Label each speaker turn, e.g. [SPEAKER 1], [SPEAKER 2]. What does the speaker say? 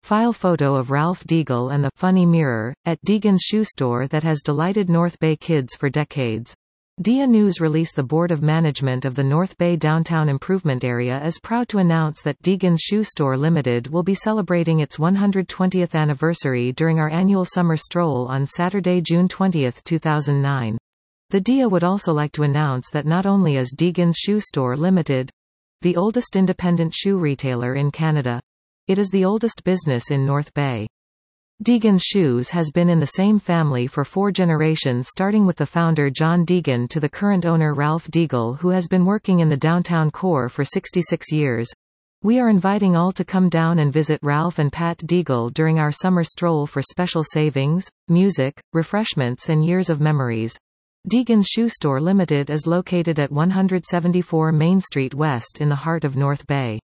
[SPEAKER 1] File photo of Ralph Deagle and the funny mirror at Deagon's shoe store that has delighted North Bay kids for decades. DIA News release. The Board of Management of the North Bay Downtown Improvement Area is proud to announce that Deagon's Shoe Store Limited will be celebrating its 120th anniversary during our annual summer stroll on Saturday, June 20, 2009. The DIA would also like to announce that not only is Deagon's Shoe Store Limited the oldest independent shoe retailer in Canada, it is the oldest business in North Bay. Deagon's Shoes has been in the same family for 4 generations, starting with the founder John Deagon to the current owner Ralph Deagle, who has been working in the downtown core for 66 years. We are inviting all to come down and visit Ralph and Pat Deagle during our summer stroll for special savings, music, refreshments and years of memories. Deagon's Shoe Store Limited is located at 174 Main Street West in the heart of North Bay.